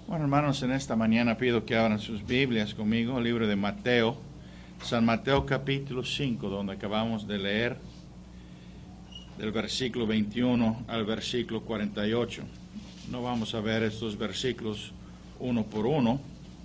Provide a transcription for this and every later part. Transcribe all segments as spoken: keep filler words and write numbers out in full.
Bueno, hermanos, en esta mañana pido que abran sus Biblias conmigo, el libro de Mateo, San Mateo capítulo cinco, donde acabamos de leer del versículo veintiuno al versículo cuarenta y ocho. No vamos a ver estos versículos uno por uno,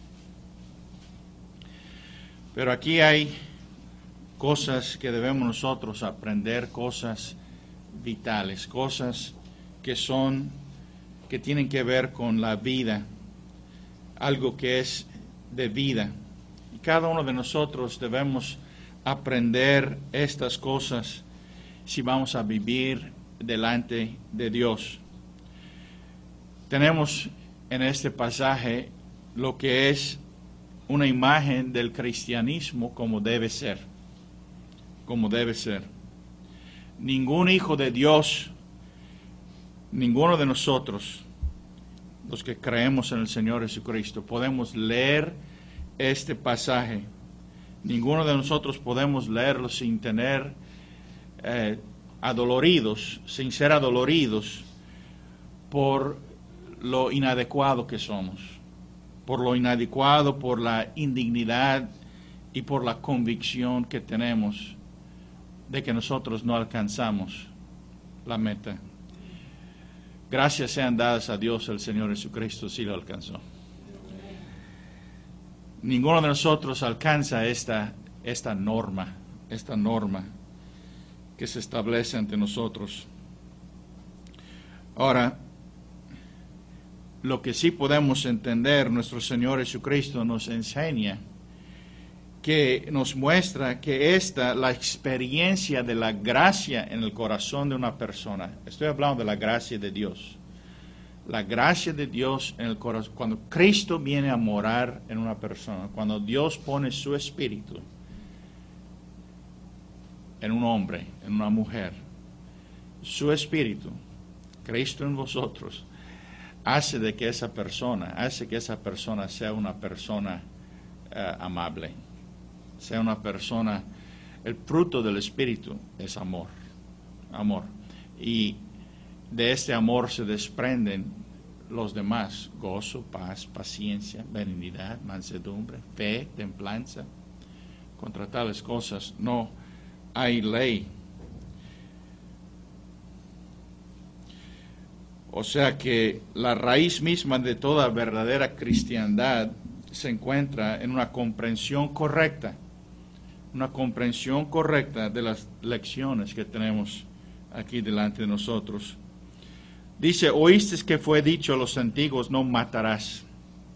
pero aquí hay cosas que debemos nosotros aprender, cosas vitales, cosas que son, que tienen que ver con la vida, algo que es de vida. Y cada uno de nosotros debemos aprender estas cosas si vamos a vivir delante de Dios. Tenemos en este pasaje lo que es una imagen del cristianismo como debe ser, como debe ser. Ningún hijo de Dios, ninguno de nosotros, los que creemos en el Señor Jesucristo, podemos leer este pasaje. Ninguno de nosotros podemos leerlo sin tener eh, adoloridos, sin ser adoloridos por lo inadecuado que somos, por lo inadecuado, por la indignidad y por la convicción que tenemos de que nosotros no alcanzamos la meta. Gracias sean dadas a Dios, el Señor Jesucristo sí lo alcanzó. Ninguno de nosotros alcanza esta, esta norma, esta norma que se establece ante nosotros. Ahora, lo que sí podemos entender, nuestro Señor Jesucristo nos enseña, que nos muestra que esta, la experiencia de la gracia en el corazón de una persona, estoy hablando de la gracia de Dios, la gracia de Dios en el corazón, cuando Cristo viene a morar en una persona, cuando Dios pone su espíritu en un hombre, en una mujer, su espíritu, Cristo en vosotros, hace de que esa persona, hace que esa persona sea una persona uh, amable, sea una persona, el fruto del Espíritu es amor, amor. Y de este amor se desprenden los demás: gozo, paz, paciencia, benignidad, mansedumbre, fe, templanza. Contra tales cosas no hay ley. O sea que la raíz misma de toda verdadera cristiandad se encuentra en una comprensión correcta, una comprensión correcta de las lecciones que tenemos aquí delante de nosotros. Dice: oísteis que fue dicho a los antiguos, no matarás.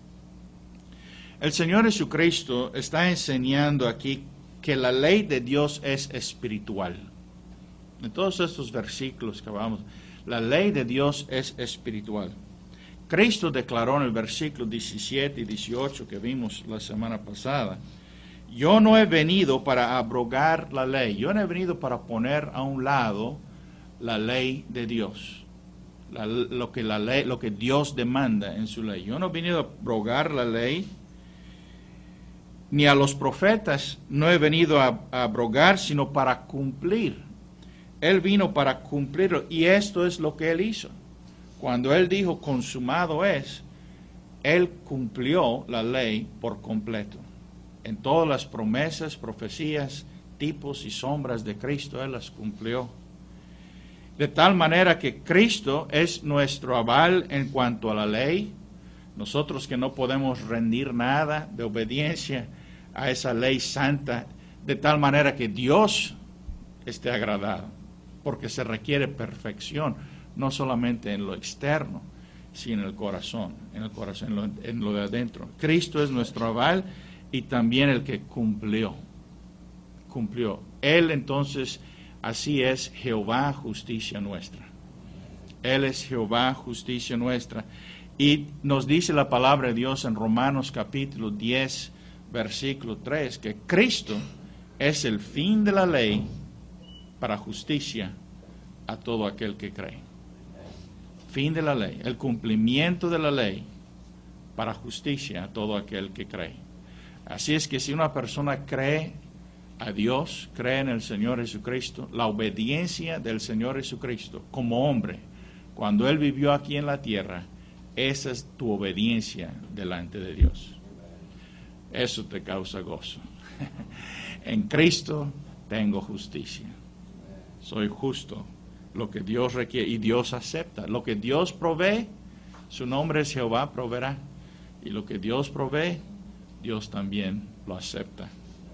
El Señor Jesucristo está enseñando aquí que la ley de Dios es espiritual. En todos estos versículos que vamos, la ley de Dios es espiritual. Cristo declaró en el versículo diecisiete y dieciocho que vimos la semana pasada: yo no he venido para abrogar la ley, yo no he venido para poner a un lado la ley de Dios, la, lo, que la ley, lo que Dios demanda en su ley. Yo no he venido a abrogar la ley, ni a los profetas no he venido a, a abrogar, sino para cumplir. Él vino para cumplirlo, y esto es lo que Él hizo. Cuando Él dijo consumado es, Él cumplió la ley por completo. En todas las promesas, profecías, tipos y sombras de Cristo, Él las cumplió. De tal manera que Cristo es nuestro aval en cuanto a la ley. Nosotros que no podemos rendir nada de obediencia a esa ley santa, de tal manera que Dios esté agradado, porque se requiere perfección, no solamente en lo externo, sino en el corazón, en el corazón, en lo, en lo de adentro. Cristo es nuestro aval y también el que cumplió, cumplió. Él entonces, así es Jehová, justicia nuestra. Él es Jehová, justicia nuestra. Y nos dice la palabra de Dios en Romanos capítulo diez, versículo tres, que Cristo es el fin de la ley para justicia a todo aquel que cree. Fin de la ley, el cumplimiento de la ley para justicia a todo aquel que cree. Así es que si una persona cree a Dios, cree en el Señor Jesucristo, la obediencia del Señor Jesucristo como hombre, cuando Él vivió aquí en la tierra, esa es tu obediencia delante de Dios. Eso te causa gozo. En Cristo tengo justicia. Soy justo. Lo que Dios requiere y Dios acepta. Lo que Dios provee, su nombre es Jehová proveerá. Y lo que Dios provee, Dios también lo acepta.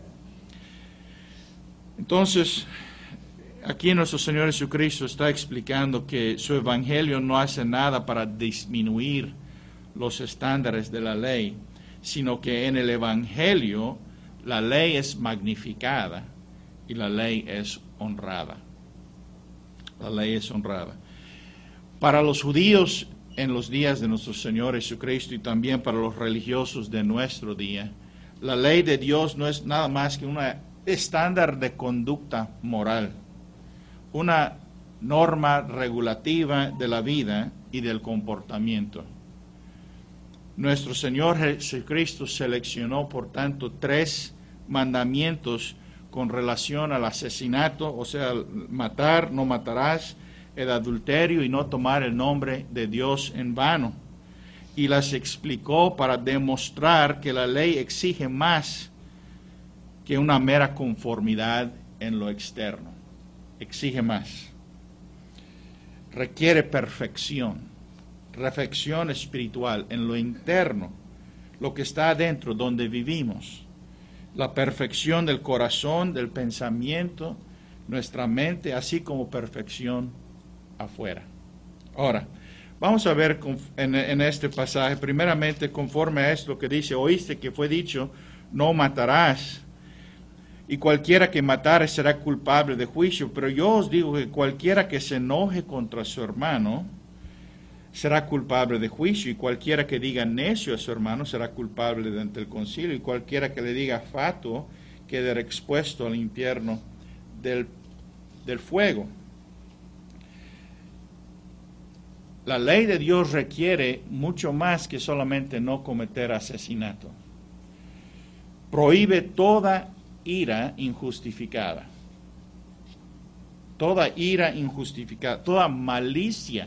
Entonces, aquí nuestro Señor Jesucristo está explicando que su evangelio no hace nada para disminuir los estándares de la ley, sino que en el evangelio la ley es magnificada y la ley es honrada. La ley es honrada. Para los judíos en los días de nuestro Señor Jesucristo y también para los religiosos de nuestro día, la ley de Dios no es nada más que un estándar de conducta moral, una norma regulativa de la vida y del comportamiento. Nuestro Señor Jesucristo seleccionó, por tanto, tres mandamientos con relación al asesinato, o sea, matar, no matarás, el adulterio y no tomar el nombre de Dios en vano. Y las explicó para demostrar que la ley exige más que una mera conformidad en lo externo. Exige más. Requiere perfección, reflexión espiritual en lo interno, lo que está adentro, donde vivimos. La perfección del corazón, del pensamiento, nuestra mente, así como perfección afuera. Ahora, vamos a ver en, en este pasaje, primeramente, conforme a esto que dice, oíste que fue dicho, no matarás, y cualquiera que matare será culpable de juicio, pero yo os digo que cualquiera que se enoje contra su hermano será culpable de juicio, y cualquiera que diga necio a su hermano será culpable ante el concilio, y cualquiera que le diga fatuo quedará expuesto al infierno del, del fuego. La ley de Dios requiere mucho más que solamente no cometer asesinato. Prohíbe toda ira injustificada, toda ira injustificada, toda malicia,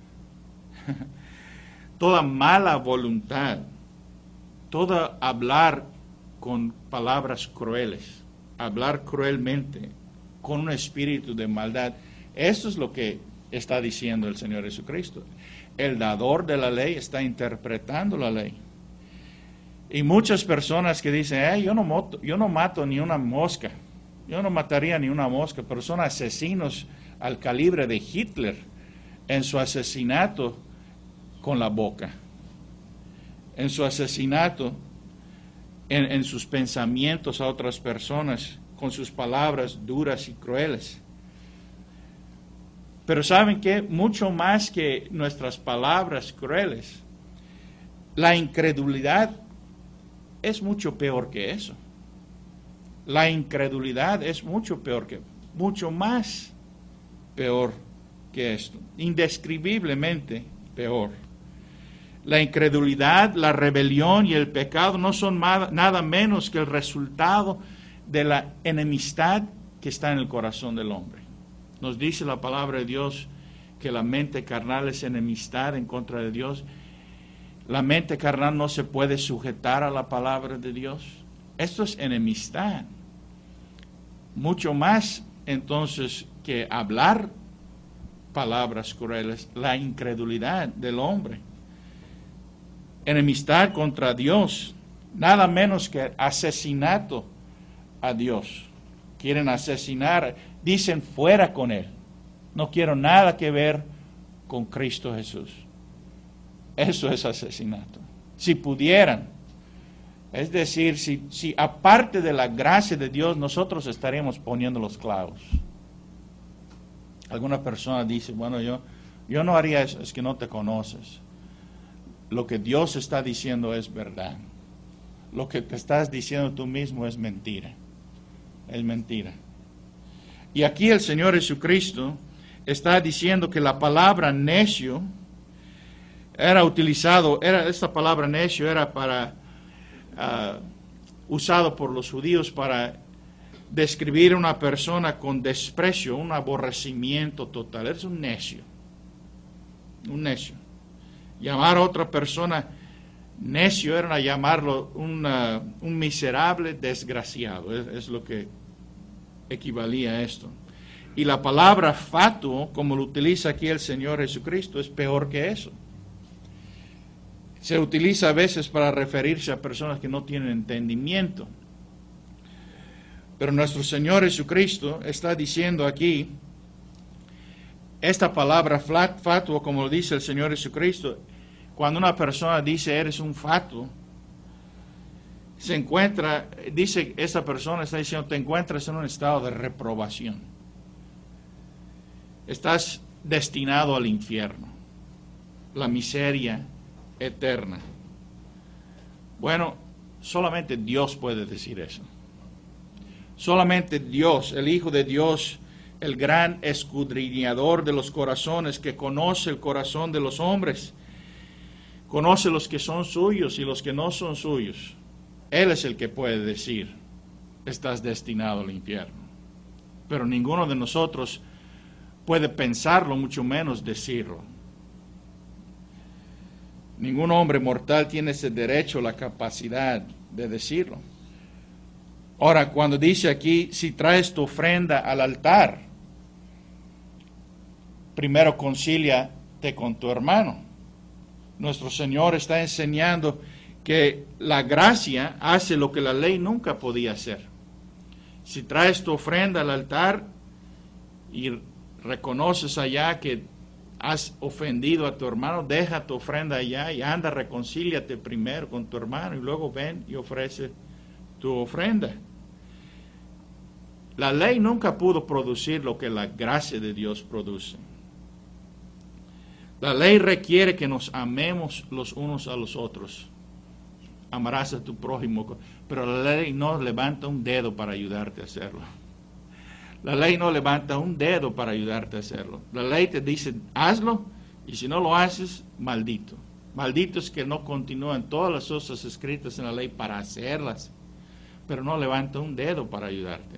toda mala voluntad, todo hablar con palabras crueles, hablar cruelmente, con un espíritu de maldad. Eso es lo que está diciendo el Señor Jesucristo. El dador de la ley está interpretando la ley. Y muchas personas que dicen, eh, yo, no moto, yo no mato ni una mosca, yo no mataría ni una mosca, pero son asesinos al calibre de Hitler en su asesinato con la boca, en su asesinato, en, en sus pensamientos a otras personas, con sus palabras duras y crueles. Pero ¿saben qué? Mucho más que nuestras palabras crueles, la incredulidad es mucho peor que eso. La incredulidad es mucho peor que, mucho más peor que esto, indescribiblemente peor. La incredulidad, la rebelión y el pecado no son nada menos que el resultado de la enemistad que está en el corazón del hombre. Nos dice la palabra de Dios que la mente carnal es enemistad en contra de Dios. La mente carnal no se puede sujetar a la palabra de Dios. Esto es enemistad. Mucho más entonces que hablar palabras crueles, la incredulidad del hombre. Enemistad contra Dios, nada menos que asesinato a Dios. Quieren asesinar, dicen fuera con Él. No quiero nada que ver con Cristo Jesús. Eso es asesinato. Si pudieran, es decir, si, si aparte de la gracia de Dios, nosotros estaremos poniendo los clavos. Alguna persona dice, bueno, yo, yo no haría eso, es que no te conoces. Lo que Dios está diciendo es verdad. Lo que te estás diciendo tú mismo es mentira. Es mentira. Y aquí el Señor Jesucristo está diciendo que la palabra necio era utilizado, era, esta palabra necio era para, uh, usado por los judíos para describir a una persona con desprecio, un aborrecimiento total. Es un necio. Un necio. Llamar a otra persona necio era llamarlo una, un miserable desgraciado. Es, es lo que equivalía a esto. Y la palabra fatuo, como lo utiliza aquí el Señor Jesucristo, es peor que eso. Se utiliza a veces para referirse a personas que no tienen entendimiento. Pero nuestro Señor Jesucristo está diciendo aquí, esta palabra fatuo, como lo dice el Señor Jesucristo, cuando una persona dice eres un fatuo, se encuentra, dice esa persona, está diciendo, te encuentras en un estado de reprobación. Estás destinado al infierno, la miseria eterna. Bueno, solamente Dios puede decir eso. Solamente Dios, el Hijo de Dios, el gran escudriñador de los corazones, que conoce el corazón de los hombres, conoce los que son suyos y los que no son suyos. Él es el que puede decir, estás destinado al infierno. Pero ninguno de nosotros puede pensarlo, mucho menos decirlo. Ningún hombre mortal tiene ese derecho, la capacidad de decirlo. Ahora, cuando dice aquí, si traes tu ofrenda al altar, primero concíliate con tu hermano. Nuestro Señor está enseñando que la gracia hace lo que la ley nunca podía hacer. Si traes tu ofrenda al altar y reconoces allá que has ofendido a tu hermano, deja tu ofrenda allá y anda, reconcíliate primero con tu hermano y luego ven y ofrece tu ofrenda. La ley nunca pudo producir lo que la gracia de Dios produce. La ley requiere que nos amemos los unos a los otros. Amarás a tu prójimo, pero la ley no levanta un dedo para ayudarte a hacerlo. La ley no levanta un dedo para ayudarte a hacerlo. La ley te dice, hazlo, y si no lo haces, maldito. Maldito es que no continúan todas las cosas escritas en la ley para hacerlas, pero no levanta un dedo para ayudarte.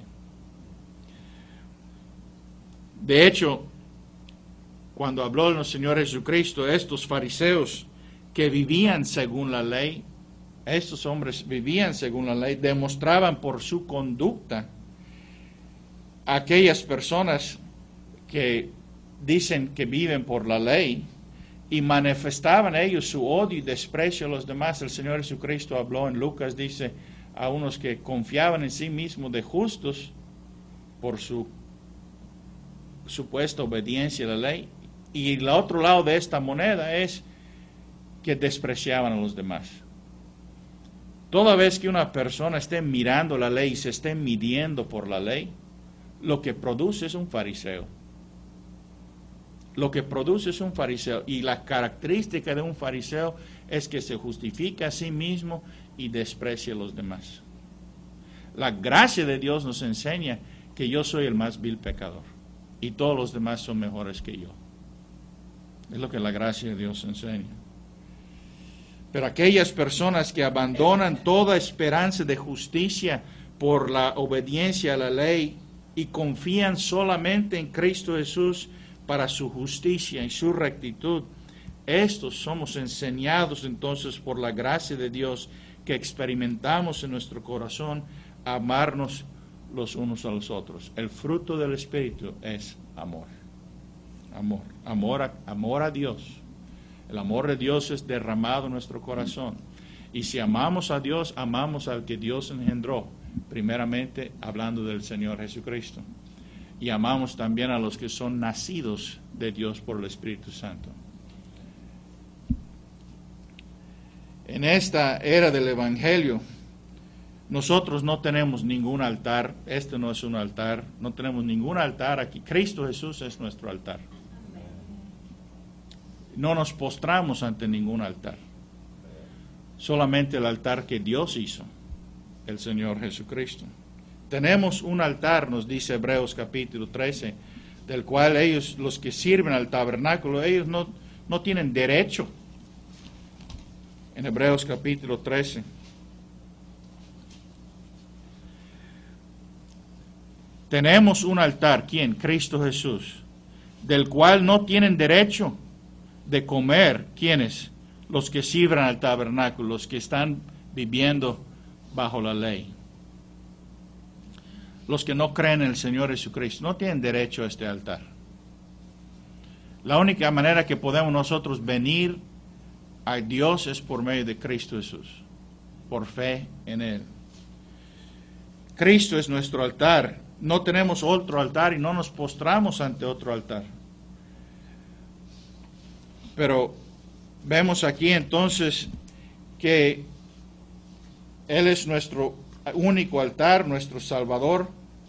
De hecho, cuando habló el Señor Jesucristo, estos fariseos que vivían según la ley, estos hombres vivían según la ley, demostraban por su conducta a aquellas personas que dicen que viven por la ley y manifestaban ellos su odio y desprecio a los demás. El Señor Jesucristo habló en Lucas, dice, a unos que confiaban en sí mismos de justos por su supuesta obediencia a la ley. Y el otro lado de esta moneda es que despreciaban a los demás. Toda vez que una persona esté mirando la ley y se esté midiendo por la ley, lo que produce es un fariseo. Lo que produce es un fariseo. Y la característica de un fariseo es que se justifica a sí mismo y desprecia a los demás. La gracia de Dios nos enseña que yo soy el más vil pecador y todos los demás son mejores que yo. Es lo que la gracia de Dios enseña. Pero aquellas personas que abandonan toda esperanza de justicia por la obediencia a la ley y confían solamente en Cristo Jesús para su justicia y su rectitud, estos somos enseñados entonces por la gracia de Dios que experimentamos en nuestro corazón a amarnos los unos a los otros. El fruto del Espíritu es amor. Amor. Amor a, amor a Dios. El amor de Dios es derramado en nuestro corazón. Y si amamos a Dios, amamos al que Dios engendró, primeramente hablando del Señor Jesucristo. Y amamos también a los que son nacidos de Dios por el Espíritu Santo. En esta era del Evangelio, nosotros no tenemos ningún altar. Este no es un altar. No tenemos ningún altar aquí. Cristo Jesús es nuestro altar. No nos postramos ante ningún altar. Solamente el altar que Dios hizo, el Señor Jesucristo. Tenemos un altar, nos dice Hebreos capítulo trece, del cual ellos, los que sirven al tabernáculo, ellos no, no tienen derecho. En Hebreos capítulo trece. Tenemos un altar, ¿quién? Cristo Jesús, del cual no tienen derecho de comer, ¿quiénes? los que sirven al tabernáculo, los que están viviendo bajo la ley. Los que no creen en el Señor Jesucristo no tienen derecho a este altar. La única manera que podemos nosotros venir a Dios es por medio de Cristo Jesús, por fe en Él. Cristo es nuestro altar. No tenemos otro altar y no nos postramos ante otro altar. Pero vemos aquí entonces que Él es nuestro único altar, nuestro Salvador.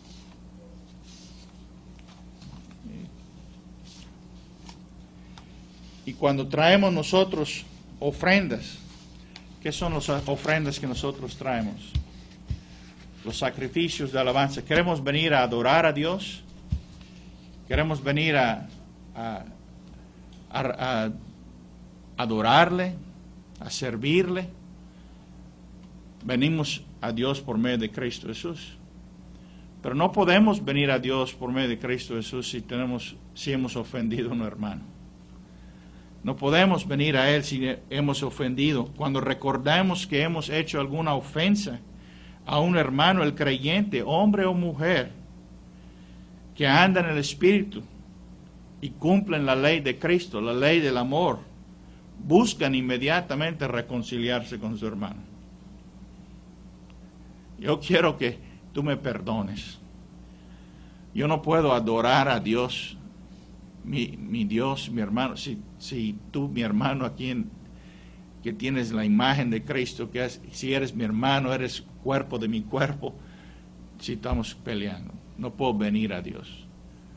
Y cuando traemos nosotros ofrendas, ¿qué son las ofrendas que nosotros traemos? Los sacrificios de alabanza. ¿Queremos venir a adorar a Dios? ¿Queremos venir a, a, a, a adorarle, a servirle? Venimos a Dios por medio de Cristo Jesús. Pero no podemos venir a Dios por medio de Cristo Jesús si, tenemos, si hemos ofendido a un hermano. No podemos venir a Él si hemos ofendido. Cuando recordamos que hemos hecho alguna ofensa a un hermano, el creyente, hombre o mujer, que anda en el Espíritu y cumplen la ley de Cristo, la ley del amor, buscan inmediatamente reconciliarse con su hermano. Yo quiero que tú me perdones. Yo no puedo adorar a Dios, mi, mi Dios, mi hermano, si, si tú, mi hermano, aquí en, que tienes la imagen de Cristo, que es, si eres mi hermano, eres cuerpo de mi cuerpo, si estamos peleando, no puedo venir a Dios.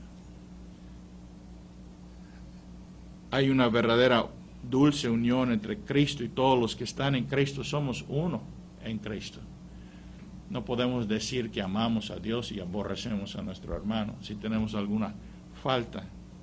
Hay una verdadera dulce unión entre Cristo y todos los que están en Cristo. Somos uno en Cristo. No podemos decir que amamos a Dios y aborrecemos a nuestro hermano si tenemos alguna falta.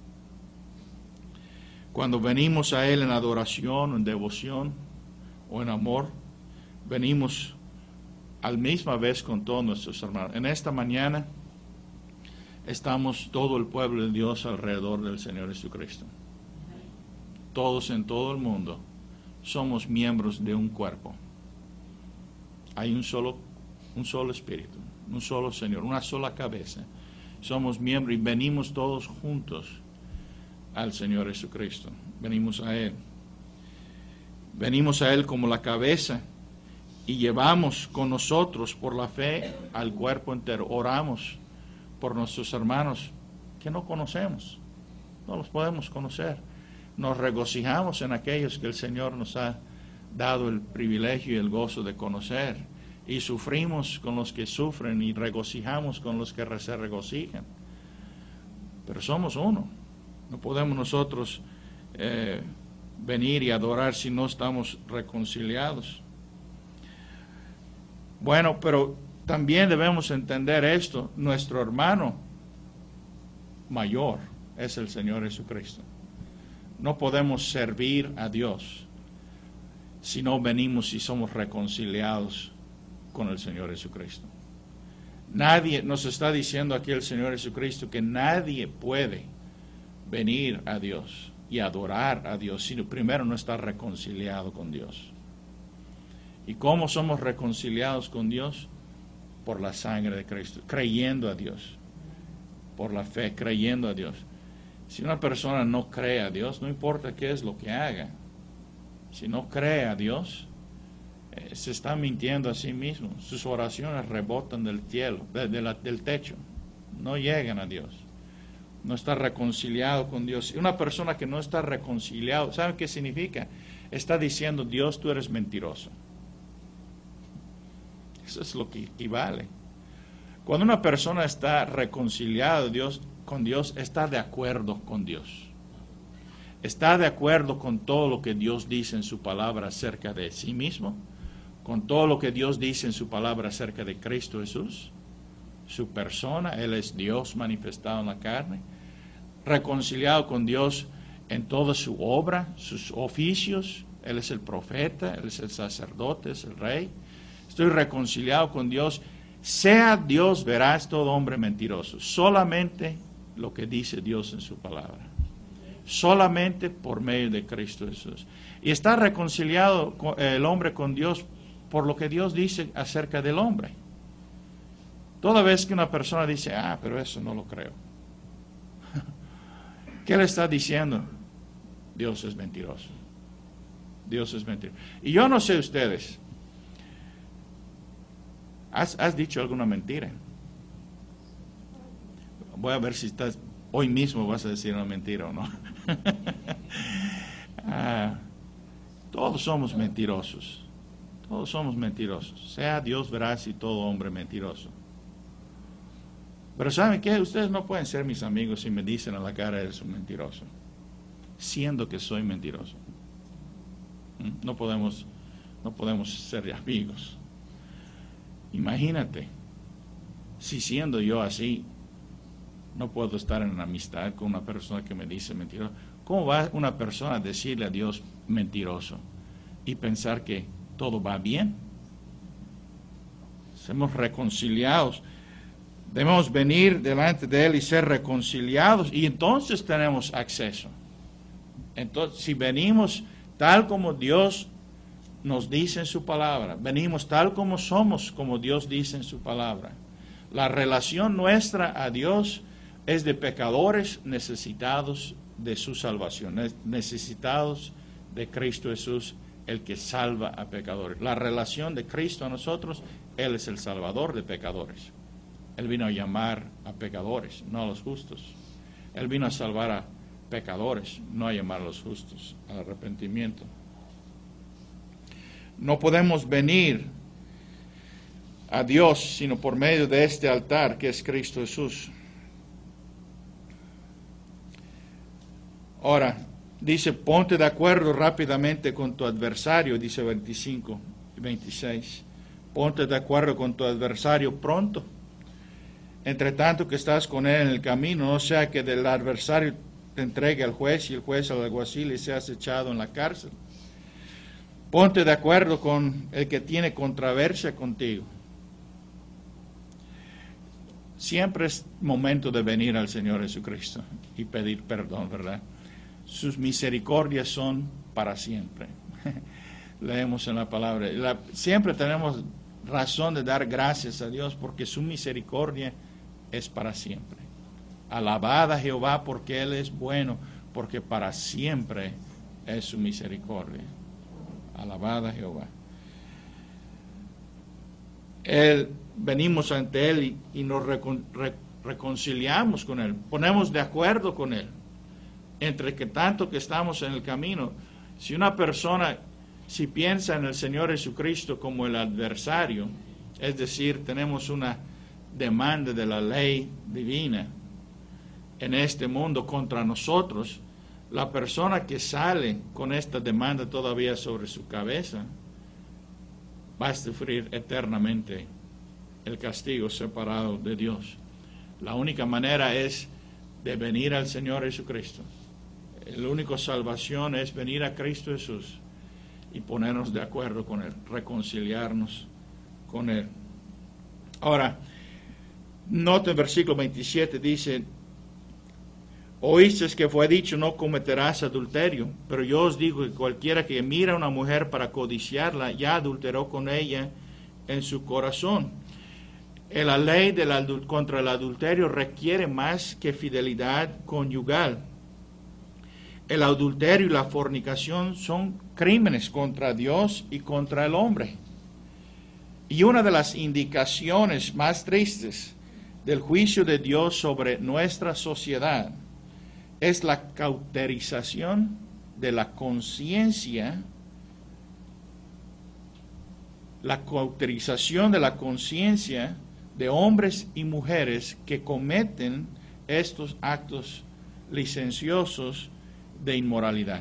Cuando venimos a Él en adoración, en devoción o en amor, venimos a la misma vez con todos nuestros hermanos. En esta mañana estamos todo el pueblo de Dios alrededor del Señor Jesucristo. Todos en todo el mundo somos miembros de un cuerpo. Hay un solo, un solo espíritu, un solo Señor, una sola cabeza. Somos miembros y venimos todos juntos al Señor Jesucristo. Venimos a Él. Venimos a Él como la cabeza y llevamos con nosotros por la fe al cuerpo entero. Oramos por nuestros hermanos que no conocemos, no los podemos conocer. Nos regocijamos en aquellos que el Señor nos ha dado el privilegio y el gozo de conocer, y sufrimos con los que sufren y regocijamos con los que se regocijan. Pero somos uno. No podemos nosotros eh, venir y adorar si no estamos reconciliados. Bueno, pero también debemos entender esto. Nuestro hermano mayor es el Señor Jesucristo. No podemos servir a Dios si no venimos y somos reconciliados con el Señor Jesucristo. Nadie, nos está diciendo aquí el Señor Jesucristo, que nadie puede venir a Dios y adorar a Dios si primero no está reconciliado con Dios. ¿Y cómo somos reconciliados con Dios? Por la sangre de Cristo, creyendo a Dios, por la fe, creyendo a Dios. Si una persona no cree a Dios, no importa qué es lo que haga, si no cree a Dios, eh, se está mintiendo a sí mismo. Sus oraciones rebotan del cielo, de, de la, del techo, no llegan a Dios. No está reconciliado con Dios. Y una persona que no está reconciliado, ¿sabe qué significa? Está diciendo: Dios, tú eres mentiroso. Eso es lo que equivale. Cuando una persona está reconciliada Dios, con Dios, está de acuerdo con Dios. Está de acuerdo con todo lo que Dios dice en su palabra acerca de sí mismo, con todo lo que Dios dice en su palabra acerca de Cristo Jesús, su persona. Él es Dios manifestado en la carne, reconciliado con Dios en toda su obra, sus oficios. Él es el profeta, Él es el sacerdote, es el rey. Estoy reconciliado con Dios. Sea Dios veraz, todo hombre mentiroso. Solamente lo que dice Dios en su palabra. solamente por medio de Cristo Jesús. Y está reconciliado el hombre con Dios por lo que Dios dice acerca del hombre. Toda vez que una persona dice, ah, pero eso no lo creo. ¿Qué le está diciendo? Dios es mentiroso. Dios es mentiroso. Y yo no sé ustedes, ¿has, has dicho alguna mentira? Voy a ver si estás, hoy mismo vas a decir una mentira o no. ah, todos somos mentirosos. Todos somos mentirosos. Sea Dios veraz y todo hombre mentiroso. Pero ¿saben qué? Ustedes no pueden ser mis amigos si me dicen a la cara eres un mentiroso, siendo que soy mentiroso. No podemos, no podemos ser amigos. Imagínate, si siendo yo así, no puedo estar en amistad con una persona que me dice mentiroso. ¿Cómo va una persona a decirle a Dios mentiroso y pensar que todo va bien? Somos reconciliados. Debemos venir delante de Él y ser reconciliados, y entonces tenemos acceso. Entonces, si venimos tal como Dios nos dice en su palabra, venimos tal como somos, como Dios dice en su palabra. La relación nuestra a Dios es de pecadores necesitados de su salvación, necesitados de Cristo Jesús, el que salva a pecadores. La relación de Cristo a nosotros, Él es el salvador de pecadores. Él vino a llamar a pecadores, no a los justos. Él vino a salvar a pecadores, no a llamar a los justos al arrepentimiento. No podemos venir a Dios sino por medio de este altar que es Cristo Jesús. Ahora, dice, ponte de acuerdo rápidamente con tu adversario, dice veinticinco y veintiséis. Ponte de acuerdo con tu adversario pronto, entre tanto que estás con él en el camino, no sea que del adversario te entregue al juez y el juez al alguacil y seas echado en la cárcel. Ponte de acuerdo con el que tiene controversia contigo. Siempre es momento de venir al Señor Jesucristo y pedir perdón, ¿verdad? Sus misericordias son para siempre. Leemos en la palabra. La, siempre tenemos razón de dar gracias a Dios porque su misericordia es para siempre. Alabad a Jehová porque Él es bueno, porque para siempre es su misericordia. Alabad a Jehová. Él, venimos ante Él y, y nos recon, re, reconciliamos con Él, ponemos de acuerdo con Él, entre que tanto que estamos en el camino. Si una persona, si piensa en el Señor Jesucristo como el adversario, es decir, tenemos una demanda de la ley divina en este mundo contra nosotros, la persona que sale con esta demanda todavía sobre su cabeza va a sufrir eternamente el castigo separado de Dios. La única manera es de venir al Señor Jesucristo. La única salvación es venir a Cristo Jesús y ponernos de acuerdo con Él, reconciliarnos con Él. Ahora, note el versículo veintisiete, dice, oíste que fue dicho, no cometerás adulterio, pero yo os digo que cualquiera que mira a una mujer para codiciarla, ya adulteró con ella en su corazón. La ley del adul- contra el adulterio requiere más que fidelidad conyugal. El adulterio y la fornicación son crímenes contra Dios y contra el hombre. Y una de las indicaciones más tristes del juicio de Dios sobre nuestra sociedad es la cauterización de la conciencia, la cauterización de la conciencia de hombres y mujeres que cometen estos actos licenciosos de inmoralidad.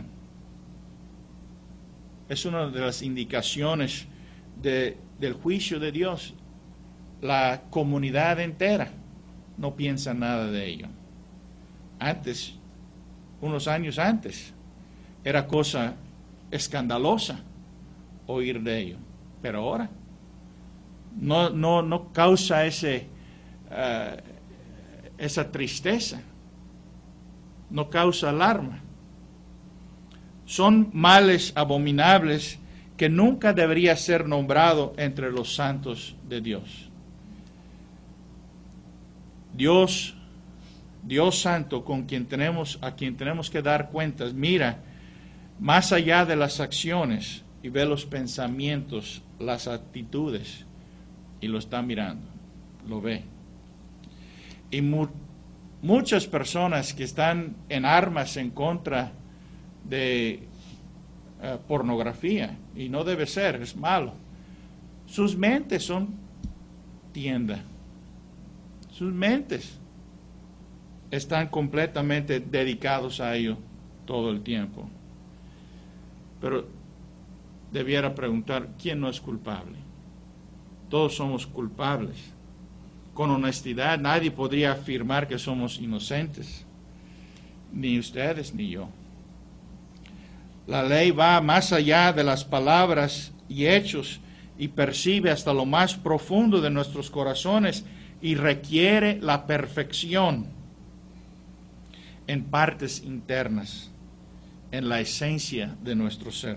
Es una de las indicaciones de, del juicio de Dios. La comunidad entera no piensa nada de ello. Antes, unos años antes, era cosa escandalosa oír de ello, pero ahora no, no, no causa ese, uh, esa tristeza, no causa alarma. son males abominables que nunca debería ser nombrado entre los santos de Dios. Dios, Dios Santo, con quien tenemos, a quien tenemos que dar cuentas, mira más allá de las acciones y ve los pensamientos, las actitudes, y lo está mirando, lo ve. Y mu muchas personas que están en armas en contra de uh, pornografía, y no debe ser, es malo, sus mentes son tienda. Sus mentes están completamente dedicados a ello todo el tiempo. Pero debiera preguntar, ¿quién no es culpable? Todos somos culpables. Con honestidad, nadie podría afirmar que somos inocentes, ni ustedes ni yo. La ley va más allá de las palabras y hechos y percibe hasta lo más profundo de nuestros corazones y requiere la perfección en partes internas, en la esencia de nuestro ser.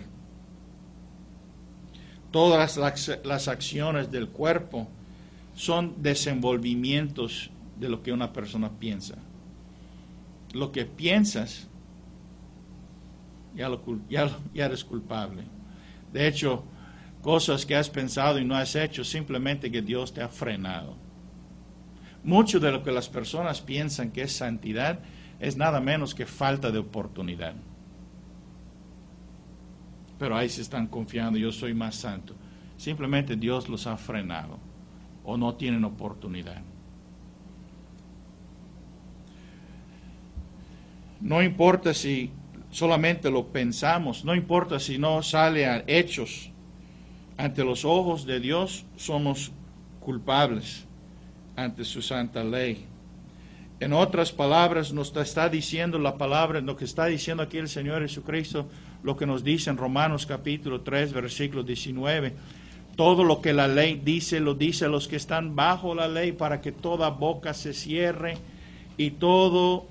Todas las, las acciones del cuerpo son desenvolvimientos de lo que una persona piensa. Lo que piensas, ya, lo, ya, ya eres culpable. De hecho, cosas que has pensado y no has hecho, simplemente que Dios te ha frenado. Mucho de lo que las personas piensan que es santidad es nada menos que falta de oportunidad. Pero ahí se están confiando, yo soy más santo. Simplemente Dios los ha frenado o no tienen oportunidad. No importa si solamente lo pensamos, no importa si no sale a hechos. Ante los ojos de Dios somos culpables ante su santa ley. En otras palabras, nos está diciendo la palabra, lo que está diciendo aquí el Señor Jesucristo, lo que nos dice en Romanos capítulo tres, versículo diecinueve. Todo lo que la ley dice, lo dice a los que están bajo la ley, para que toda boca se cierre y todo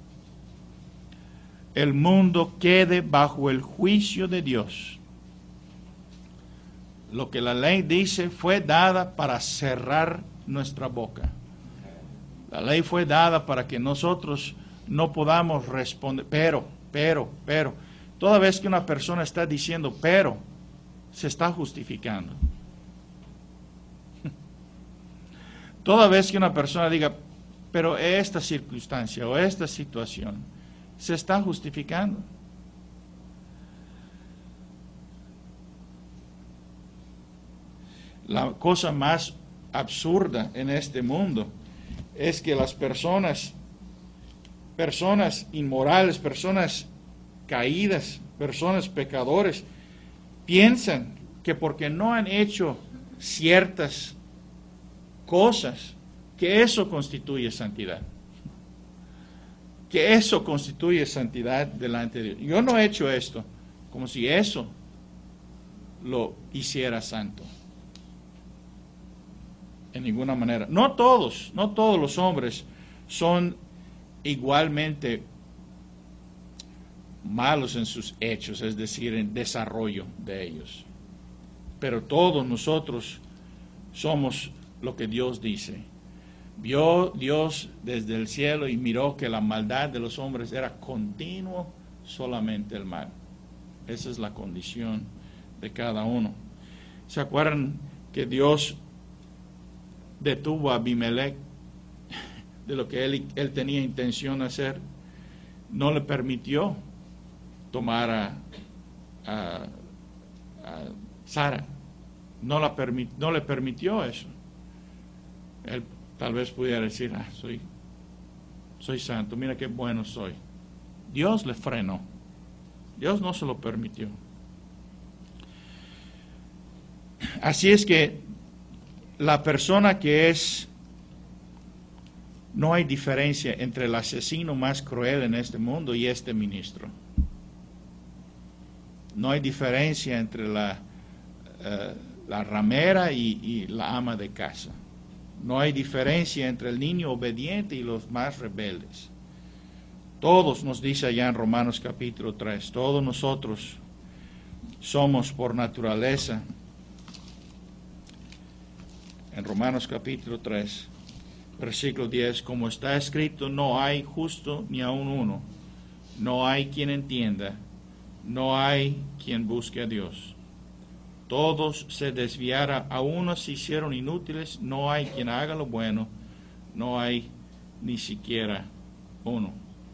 el mundo quede bajo el juicio de Dios. Lo que la ley dice fue dada para cerrar nuestra boca. La ley fue dada para que nosotros no podamos responder, pero, pero, pero. Toda vez que una persona está diciendo pero, se está justificando. Toda vez que una persona diga, pero esta circunstancia o esta situación, se está justificando. La cosa más absurda en este mundo es que las personas, personas inmorales, personas caídas, personas pecadores, piensan que porque no han hecho ciertas cosas, que eso constituye santidad. Que eso constituye santidad delante de Dios. Yo no he hecho esto, como si eso lo hiciera santo. En ninguna manera. No todos, no todos los hombres son igualmente malos en sus hechos, es decir, en desarrollo de ellos. Pero todos nosotros somos lo que Dios dice. Vio Dios desde el cielo y miró que la maldad de los hombres era continuo, solamente el mal. Esa es la condición de cada uno. ¿Se acuerdan que Dios detuvo a Abimelech de lo que él, él tenía intención de hacer? No le permitió tomar a, a, a Sara. No, la permit, no le permitió eso. Él tal vez pudiera decir, ah, soy, soy santo, mira qué bueno soy. Dios le frenó. Dios no se lo permitió. Así es que la persona que es, no hay diferencia entre el asesino más cruel en este mundo y este ministro. No hay diferencia entre la, uh, la ramera y, y la ama de casa. No hay diferencia entre el niño obediente y los más rebeldes. Todos, nos dice allá en Romanos capítulo tres, todos nosotros somos por naturaleza, en Romanos capítulo tres, versículo diez, como está escrito, no hay justo ni aun uno, no hay quien entienda, no hay quien busque a Dios. Todos se desviaron, a unos se hicieron inútiles, no hay quien haga lo bueno, no hay ni siquiera uno.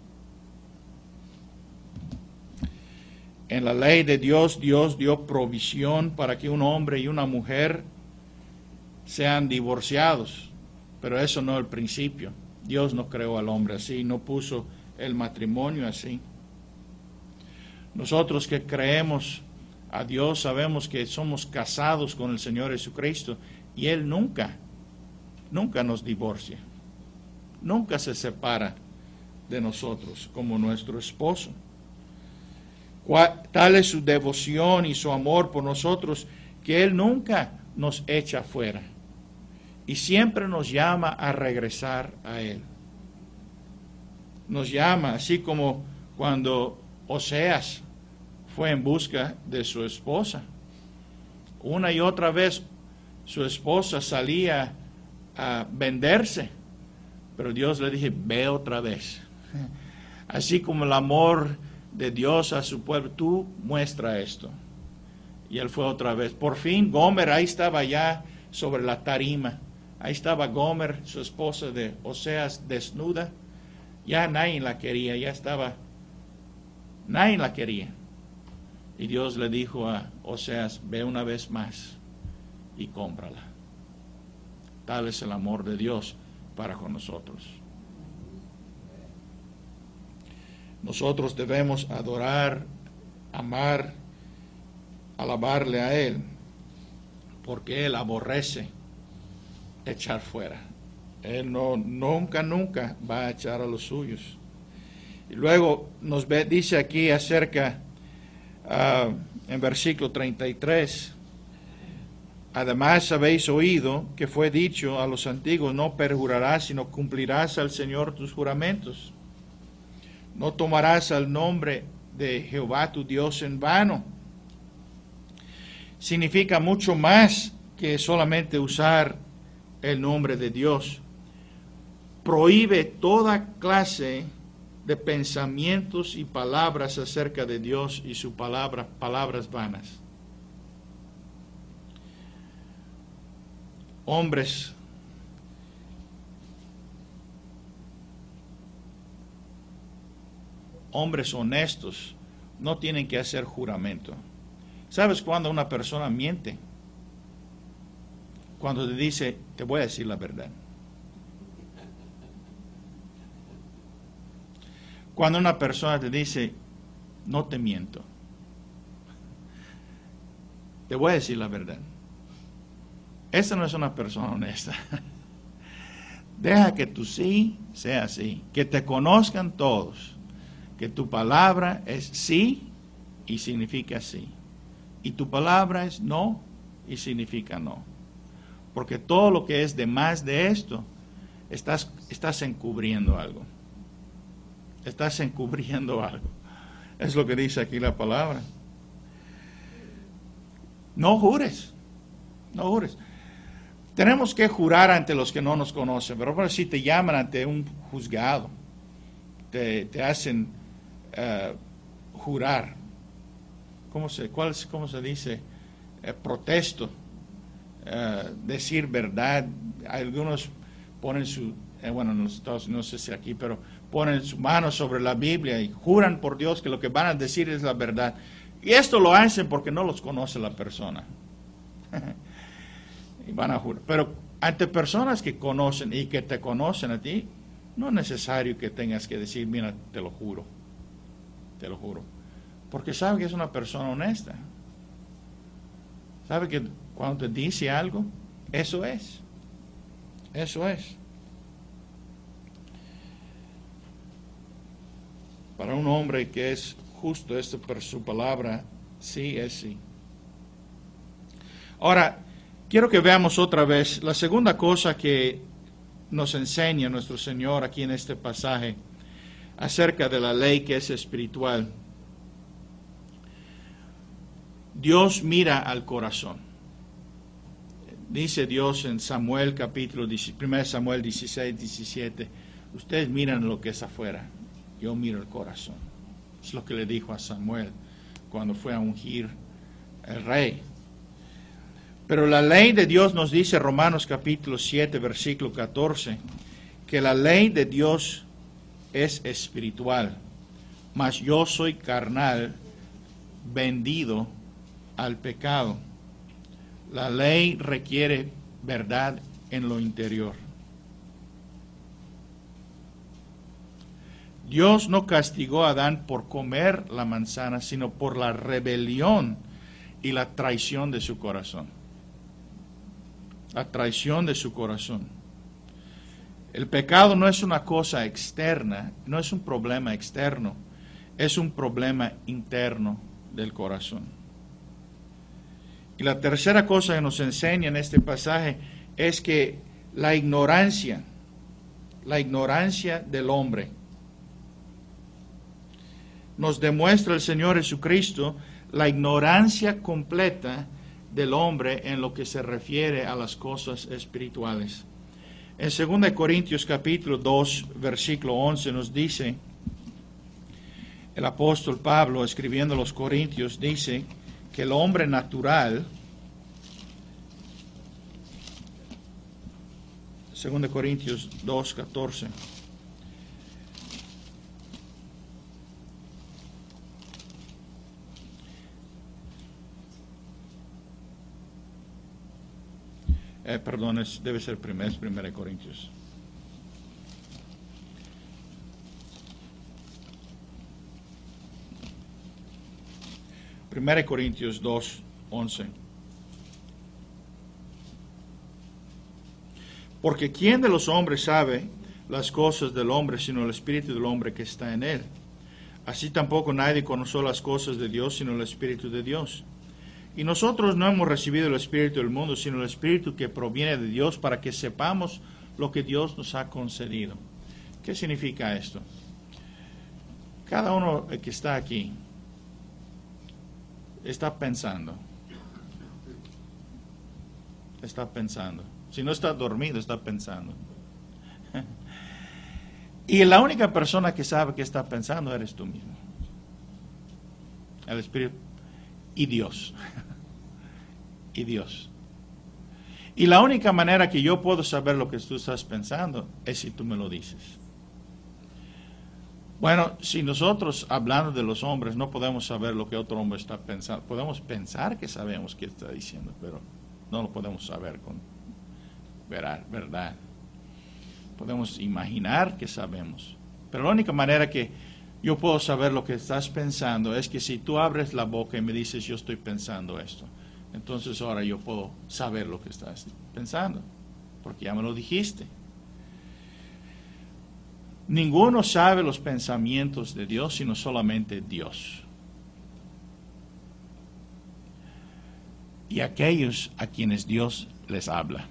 En la ley de Dios, Dios dio provisión para que un hombre y una mujer sean divorciados, pero eso no es el principio. Dios no creó al hombre así, no puso el matrimonio así. Nosotros que creemos a Dios sabemos que somos casados con el Señor Jesucristo y Él nunca, nunca nos divorcia, nunca se separa de nosotros como nuestro esposo. Tal es su devoción y su amor por nosotros que Él nunca nos echa fuera y siempre nos llama a regresar a Él. Nos llama, así como cuando Oseas fue en busca de su esposa. Una y otra vez su esposa salía a venderse, pero Dios le dije, ve otra vez. Así como el amor de Dios a su pueblo, tú muestra esto. Y él fue otra vez. Por fin Gomer ahí estaba ya sobre la tarima. Ahí estaba Gomer, su esposa de Oseas, desnuda. Ya nadie la quería, ya estaba, nadie la quería. Y Dios le dijo a Oseas, ve una vez más y cómprala. Tal es el amor de Dios para con nosotros. Nosotros debemos adorar, amar, alabarle a Él, porque Él aborrece echar fuera. Él no, nunca, nunca va a echar a los suyos. Y luego nos ve, dice aquí acerca, uh, en versículo treinta y tres, además habéis oído que fue dicho a los antiguos, no perjurarás, sino cumplirás al Señor tus juramentos. No tomarás el nombre de Jehová tu Dios en vano. Significa mucho más que solamente usar el nombre de Dios. Prohíbe toda clase de pensamientos y palabras acerca de Dios y sus palabra, palabras vanas. Hombres hombres honestos no tienen que hacer juramento. ¿Sabes cuándo una persona miente? Cuando te dice, te voy a decir la verdad. Cuando una persona te dice, no te miento. Te voy a decir la verdad. Esa no es una persona honesta. Deja que tu sí sea sí. Que te conozcan todos. Que tu palabra es sí y significa sí. Y tu palabra es no y significa no. Porque todo lo que es de más de esto, estás, estás encubriendo algo. Estás encubriendo algo. Es lo que dice aquí la palabra. No jures. No jures. Tenemos que jurar ante los que no nos conocen. Pero si te llaman ante un juzgado, te, te hacen uh, jurar. ¿Cómo se, cuál, cómo se dice? Eh, protesto. Uh, decir verdad. Algunos ponen su, eh, bueno, en los Estados Unidos, no sé si aquí, pero ponen su mano sobre la Biblia y juran por Dios que lo que van a decir es la verdad. Y esto lo hacen porque no los conoce la persona. Y van a jurar. Pero ante personas que conocen y que te conocen a ti, no es necesario que tengas que decir, mira, te lo juro. Te lo juro. Porque sabe que es una persona honesta. Sabe que cuando te dice algo, eso es. Eso es. Para un hombre que es justo, esto por su palabra, sí es sí. Ahora, quiero que veamos otra vez la segunda cosa que nos enseña nuestro Señor aquí en este pasaje. acerca de la ley que es espiritual. Dios mira al corazón. Dice Dios en Samuel capítulo, primero Samuel dieciséis, diecisiete, ustedes miran lo que es afuera, yo miro el corazón. Es lo que le dijo a Samuel cuando fue a ungir el rey. Pero la ley de Dios nos dice, Romanos capítulo siete, versículo catorce, que la ley de Dios es espiritual, mas yo soy carnal, vendido al pecado. La ley requiere verdad en lo interior. Dios no castigó a Adán por comer la manzana, sino por la rebelión y la traición de su corazón. La traición de su corazón. El pecado no es una cosa externa, no es un problema externo, es un problema interno del corazón. Y la tercera cosa que nos enseña en este pasaje es que la ignorancia, la ignorancia del hombre, nos demuestra el Señor Jesucristo la ignorancia completa del hombre en lo que se refiere a las cosas espirituales. En segunda Corintios capítulo dos, versículo once nos dice, el apóstol Pablo, escribiendo a los Corintios, dice que el hombre natural, segunda Corintios dos, catorce, Eh, perdón, es, debe ser primero, es primera Corintios. primera Corintios dos, once. Porque ¿quién de los hombres sabe las cosas del hombre sino el espíritu del hombre que está en él? Así tampoco nadie conoció las cosas de Dios sino el espíritu de Dios. Y nosotros no hemos recibido el espíritu del mundo, sino el espíritu que proviene de Dios, para que sepamos lo que Dios nos ha concedido. ¿Qué significa esto? Cada uno que está aquí está pensando. Está pensando. Si no está dormido, está pensando. Y la única persona que sabe que está pensando eres tú mismo. El espíritu y Dios. Y Dios. Y la única manera que yo puedo saber lo que tú estás pensando es si tú me lo dices. Bueno, si nosotros, hablando de los hombres, no podemos saber lo que otro hombre está pensando, podemos pensar que sabemos qué está diciendo, pero no lo podemos saber con verdad. Podemos imaginar que sabemos. Pero la única manera que yo puedo saber lo que estás pensando es que si tú abres la boca y me dices, yo estoy pensando esto, entonces ahora yo puedo saber lo que estás pensando, porque ya me lo dijiste. Ninguno sabe los pensamientos de Dios, sino solamente Dios. Y aquellos a quienes Dios les habla.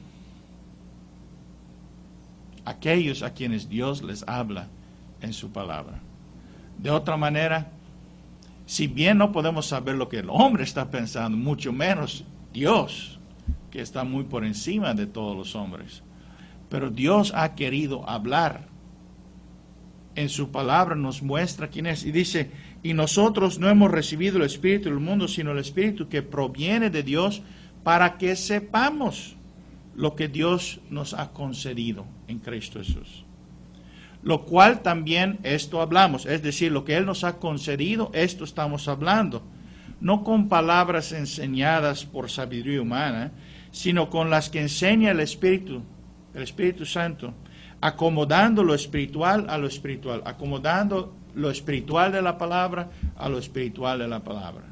Aquellos a quienes Dios les habla en su palabra. De otra manera, si bien no podemos saber lo que el hombre está pensando, mucho menos Dios, que está muy por encima de todos los hombres. Pero Dios ha querido hablar. En su palabra nos muestra quién es. Y dice, y nosotros no hemos recibido el espíritu del mundo, sino el espíritu que proviene de Dios, para que sepamos lo que Dios nos ha concedido en Cristo Jesús. Lo cual también esto hablamos, es decir, lo que Él nos ha concedido, esto estamos hablando. No con palabras enseñadas por sabiduría humana, sino con las que enseña el Espíritu, el Espíritu Santo, acomodando lo espiritual a lo espiritual, acomodando lo espiritual de la palabra a lo espiritual de la palabra.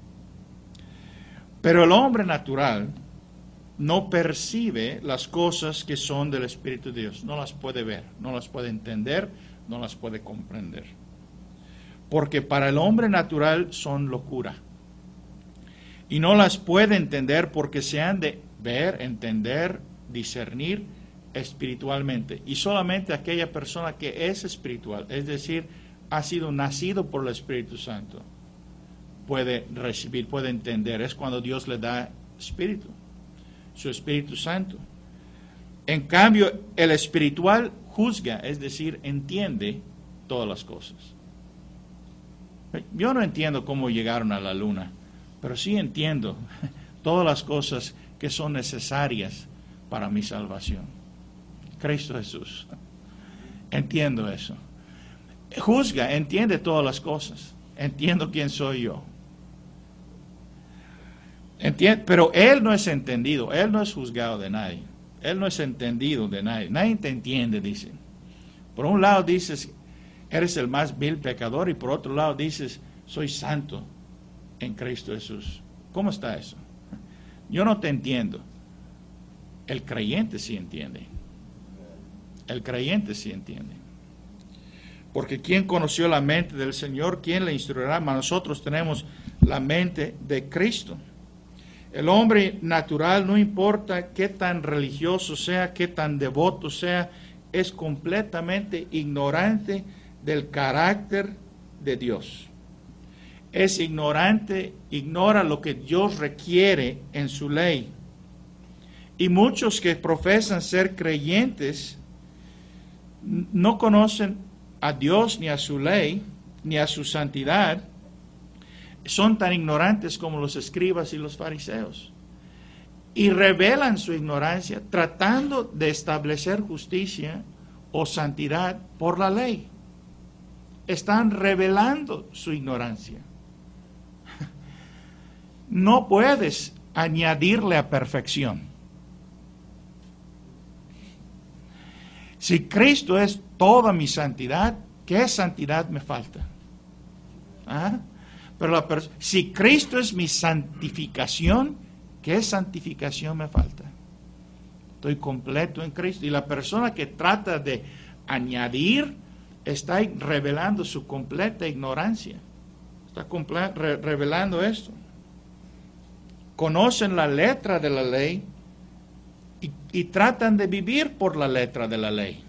Pero el hombre natural no percibe las cosas que son del Espíritu de Dios, no las puede ver, no las puede entender, no las puede comprender. Porque para el hombre natural son locura. Y no las puede entender porque se han de ver, entender, discernir espiritualmente, y solamente aquella persona que es espiritual, es decir, ha sido nacido por el Espíritu Santo, puede recibir, puede entender. Es cuando Dios le da espíritu, su Espíritu Santo. En cambio, el espiritual juzga, es decir, entiende todas las cosas. Yo no entiendo cómo llegaron a la luna, pero sí entiendo todas las cosas que son necesarias para mi salvación. Cristo Jesús. Entiendo eso. Juzga, entiende todas las cosas. Entiendo quién soy yo. Entiende, pero Él no es entendido, Él no es juzgado de nadie. Él no es entendido de nadie. Nadie te entiende, dicen. Por un lado dices, eres el más vil pecador, y por otro lado dices, soy santo en Cristo Jesús. ¿Cómo está eso? Yo no te entiendo. El creyente sí entiende. El creyente sí entiende. Porque ¿quién conoció la mente del Señor? ¿Quién le instruirá? Mas nosotros tenemos la mente de Cristo. El hombre natural, no importa qué tan religioso sea, qué tan devoto sea, es completamente ignorante del carácter de Dios. Es ignorante, ignora lo que Dios requiere en su ley. Y muchos que profesan ser creyentes no conocen a Dios, ni a su ley, ni a su santidad. Son tan ignorantes como los escribas y los fariseos. Y revelan su ignorancia tratando de establecer justicia o santidad por la ley. Están revelando su ignorancia. No puedes añadirle a perfección. Si Cristo es toda mi santidad, ¿qué santidad me falta? ¿Ah? Pero la pers- si Cristo es mi santificación, ¿qué santificación me falta? Estoy completo en Cristo. Y la persona que trata de añadir está revelando su completa ignorancia. Está comple- re- revelando esto. Conocen la letra de la ley y, y tratan de vivir por la letra de la ley.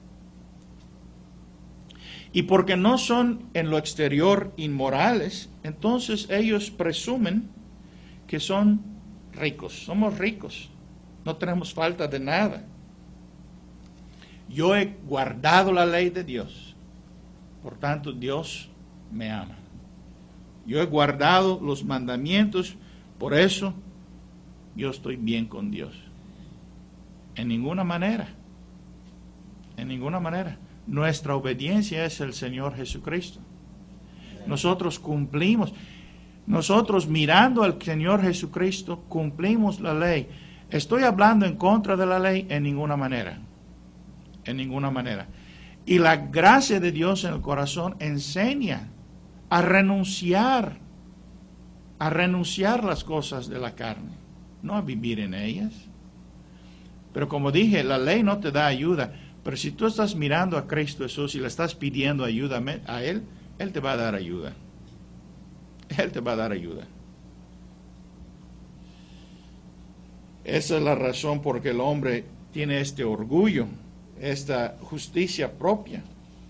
Y porque no son en lo exterior inmorales, entonces ellos presumen que son ricos. Somos ricos, no tenemos falta de nada. Yo he guardado la ley de Dios, por tanto Dios me ama. Yo he guardado los mandamientos, por eso yo estoy bien con Dios. En ninguna manera, en ninguna manera. Nuestra obediencia es el Señor Jesucristo. Nosotros cumplimos, nosotros mirando al Señor Jesucristo, cumplimos la ley. ¿Estoy hablando en contra de la ley? En ninguna manera. En ninguna manera. Y la gracia de Dios en el corazón enseña a renunciar, a renunciar las cosas de la carne, no a vivir en ellas. Pero como dije, la ley no te da ayuda. Pero si tú estás mirando a Cristo Jesús y le estás pidiendo ayuda a Él, Él te va a dar ayuda. Él te va a dar ayuda. Esa es la razón por que el hombre tiene este orgullo, esta justicia propia,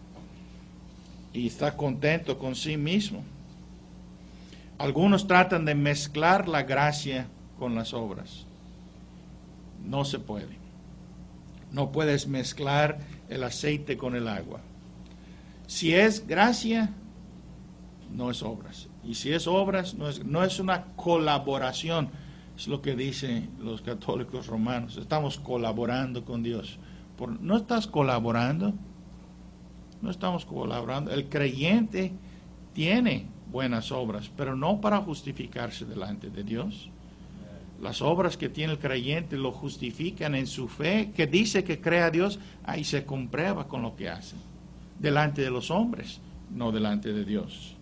y está contento con sí mismo. Algunos tratan de mezclar la gracia con las obras. No se puede. No puedes mezclar el aceite con el agua. Si es gracia, no es obras. Y si es obras, no es, no es una colaboración. Es lo que dicen los católicos romanos. Estamos colaborando con Dios. Por, ¿no estás colaborando? No estamos colaborando. El creyente tiene buenas obras, pero no para justificarse delante de Dios. Las obras que tiene el creyente lo justifican en su fe, que dice que cree a Dios, ahí se comprueba con lo que hace, delante de los hombres, no delante de Dios.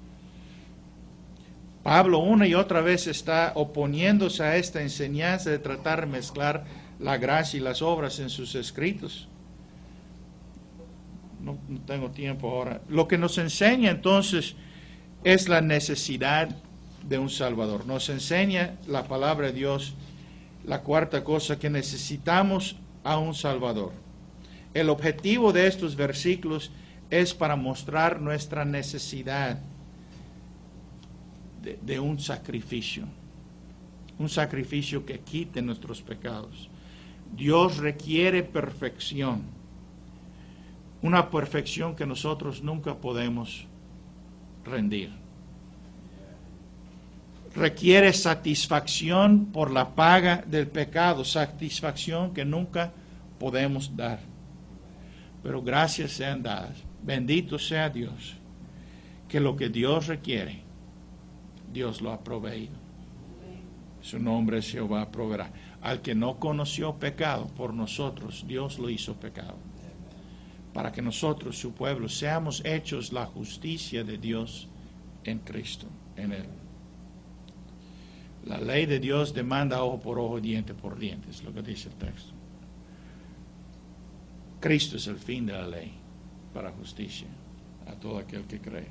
Pablo una y otra vez está oponiéndose a esta enseñanza de tratar de mezclar la gracia y las obras en sus escritos. No, no tengo tiempo ahora. Lo que nos enseña entonces es la necesidad de un Salvador. Nos enseña la palabra de Dios, la cuarta cosa, que necesitamos a un Salvador. El objetivo de estos versículos es para mostrar nuestra necesidad de, de un sacrificio, un sacrificio que quite nuestros pecados. Dios requiere perfección, una perfección que nosotros nunca podemos rendir. Requiere satisfacción por la paga del pecado, satisfacción que nunca podemos dar. Pero gracias sean dadas, bendito sea Dios, que lo que Dios requiere, Dios lo ha proveído. Su nombre es Jehová proveerá. Al que no conoció pecado, por nosotros Dios lo hizo pecado, para que nosotros, su pueblo, seamos hechos la justicia de Dios en Cristo, en Él. La ley de Dios demanda ojo por ojo, diente por diente, es lo que dice el texto. Cristo es el fin de la ley para justicia a todo aquel que cree.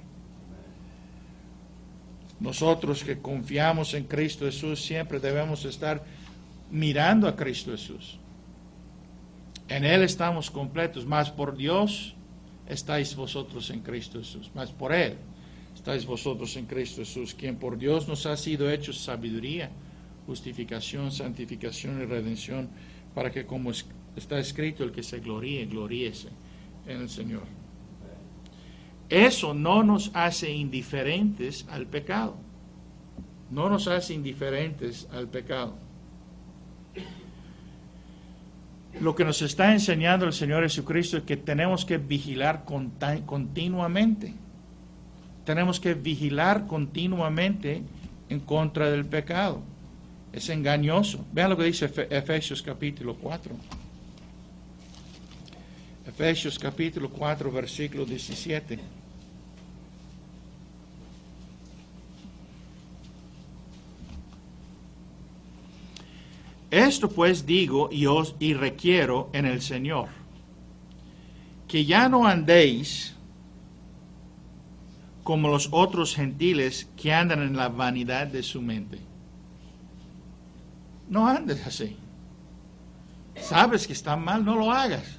Nosotros que confiamos en Cristo Jesús siempre debemos estar mirando a Cristo Jesús. En Él estamos completos, más por Dios estáis vosotros en Cristo Jesús, más por Él estáis vosotros en Cristo Jesús, quien por Dios nos ha sido hecho sabiduría, justificación, santificación y redención, para que como está escrito, el que se gloríe, gloríese en el Señor. Eso no nos hace indiferentes al pecado. No nos hace indiferentes al pecado. Lo que nos está enseñando el Señor Jesucristo es que tenemos que vigilar continuamente. Tenemos que vigilar continuamente en contra del pecado. Es engañoso. Vean lo que dice Efesios capítulo cuatro. Efesios capítulo cuatro, versículo diecisiete. Esto pues digo y os y requiero en el Señor, que ya no andéis como los otros gentiles que andan en la vanidad de su mente. No andes así. Sabes que está mal, no lo hagas.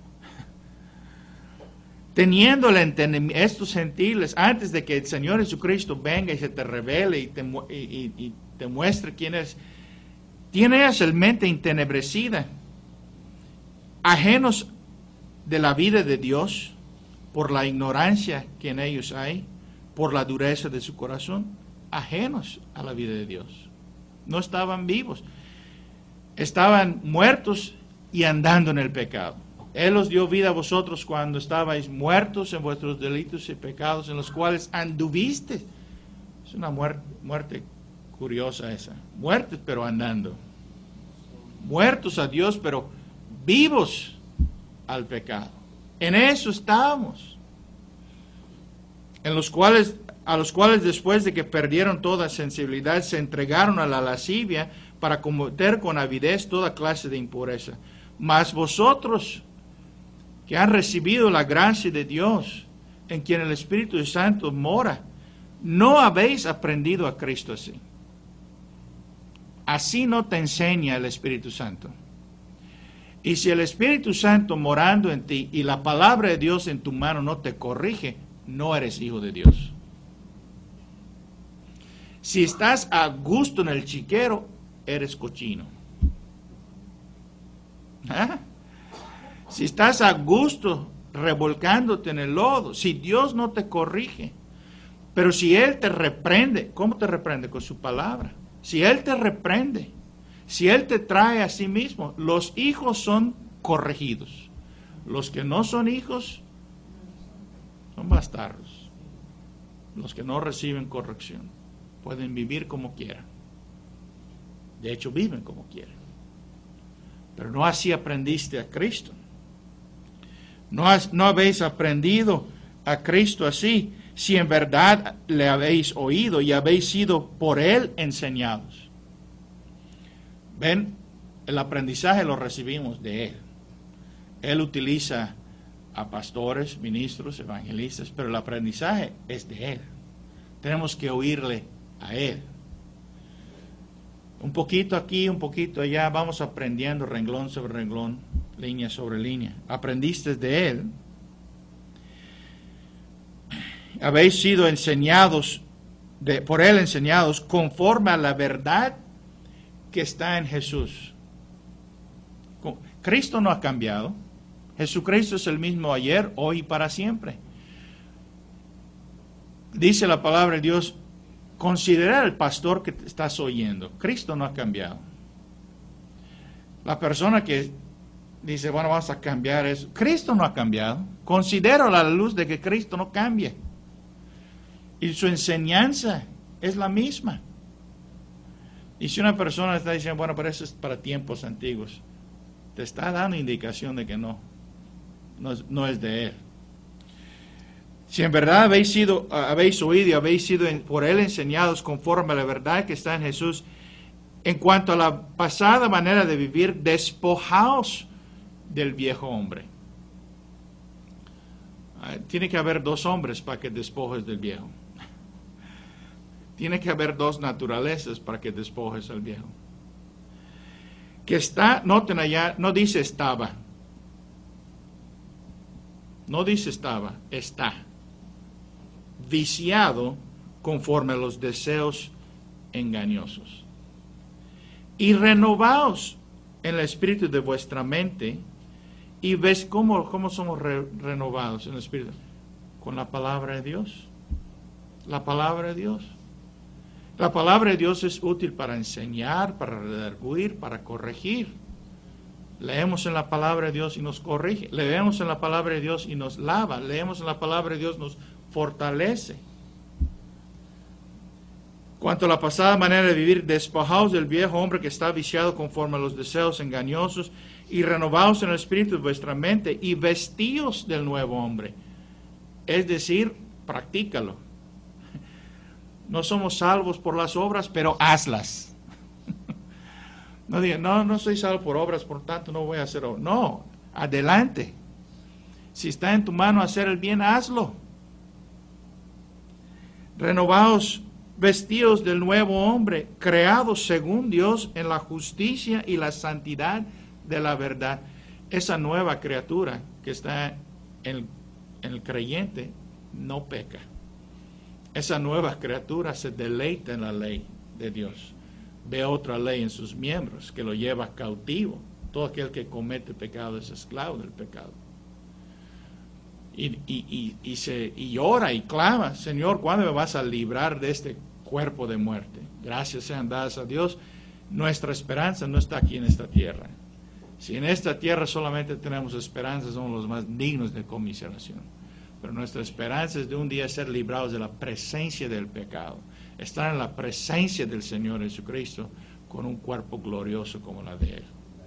Teniendo el entendimiento, estos gentiles, antes de que el Señor Jesucristo venga y se te revele y te, y, y, y te muestre quién es, tienen ellas el mente entenebrecida, ajenos de la vida de Dios, por la ignorancia que en ellos hay, por la dureza de su corazón, ajenos a la vida de Dios. No estaban vivos, estaban muertos y andando en el pecado. Él os dio vida a vosotros cuando estabais muertos en vuestros delitos y pecados, en los cuales anduviste. Es una muerte, muerte curiosa esa. Muertos pero andando. Muertos a Dios pero vivos al pecado. En eso estábamos. En los cuales, a los cuales después de que perdieron toda sensibilidad, se entregaron a la lascivia para cometer con avidez toda clase de impureza. Mas vosotros, que han recibido la gracia de Dios, en quien el Espíritu Santo mora, no habéis aprendido a Cristo así. Así no te enseña el Espíritu Santo. Y si el Espíritu Santo morando en ti y la palabra de Dios en tu mano no te corrige, no eres hijo de Dios. Si estás a gusto en el chiquero, eres cochino. ¿Ah? Si estás a gusto revolcándote en el lodo, si Dios no te corrige, pero si Él te reprende, ¿cómo te reprende? Con su palabra. Si Él te reprende, si Él te trae a sí mismo, los hijos son corregidos. Los que no son hijos son bastardos. Los que no reciben corrección pueden vivir como quieran. De hecho, viven como quieren. Pero no así aprendiste a Cristo. No, has, no habéis aprendido a Cristo así, si en verdad le habéis oído y habéis sido por Él enseñados. Ven, el aprendizaje lo recibimos de Él. Él utiliza a pastores, ministros, evangelistas, pero el aprendizaje es de Él. Tenemos que oírle a Él. Un poquito aquí, un poquito allá, vamos aprendiendo renglón sobre renglón. línea sobre línea. Aprendiste de Él. Habéis sido enseñados, de, por Él enseñados, conforme a la verdad que está en Jesús. Cristo no ha cambiado. Jesucristo es el mismo ayer, hoy y para siempre. Dice la palabra de Dios, considera al pastor que estás oyendo. Cristo no ha cambiado. La persona que dice, bueno, vamos a cambiar eso. Cristo no ha cambiado. Considero a la luz de que Cristo no cambie. Y su enseñanza es la misma. Y si una persona está diciendo, bueno, pero eso es para tiempos antiguos, te está dando indicación de que no, no es, no es de Él. Si en verdad habéis sido, habéis oído y habéis sido por Él enseñados conforme a la verdad que está en Jesús, en cuanto a la pasada manera de vivir, despojaos del viejo hombre. Tiene que haber dos hombres para que despojes del viejo. Tiene que haber dos naturalezas para que despojes al viejo. Que está, noten allá, no dice estaba. No dice estaba, está. Viciado conforme a los deseos engañosos. Y renovaos en el espíritu de vuestra mente. Y ves cómo, cómo somos re, renovados en el espíritu. Con la palabra de Dios. La palabra de Dios. La palabra de Dios es útil para enseñar, para redarguir, para corregir. Leemos en la palabra de Dios y nos corrige. Leemos en la palabra de Dios y nos lava. Leemos en la palabra de Dios y nos fortalece. Cuanto a la pasada manera de vivir, despojaos del viejo hombre que está viciado conforme a los deseos engañosos y renovaos en el espíritu de vuestra mente y vestíos del nuevo hombre. Es decir, practícalo. No somos salvos por las obras, pero hazlas. No digan, no, no soy salvo por obras, por tanto no voy a hacer obras. No, adelante. Si está en tu mano hacer el bien, hazlo. Renovaos, vestidos del nuevo hombre, creados según Dios en la justicia y la santidad de la verdad. Esa nueva criatura que está en, en el creyente no peca. Esa nueva criatura se deleita en la ley de Dios. Ve otra ley en sus miembros que lo lleva cautivo. Todo aquel que comete pecado es esclavo del pecado. Y, y, y, y, se, y ora y clama, Señor, ¿cuándo me vas a librar de este cuerpo de muerte? Gracias sean dadas a Dios. Nuestra esperanza no está aquí en esta tierra. Si en esta tierra solamente tenemos esperanza, somos los más dignos de conmiseración. Pero nuestra esperanza es de un día ser librados de la presencia del pecado. Estar en la presencia del Señor Jesucristo con un cuerpo glorioso como la de Él.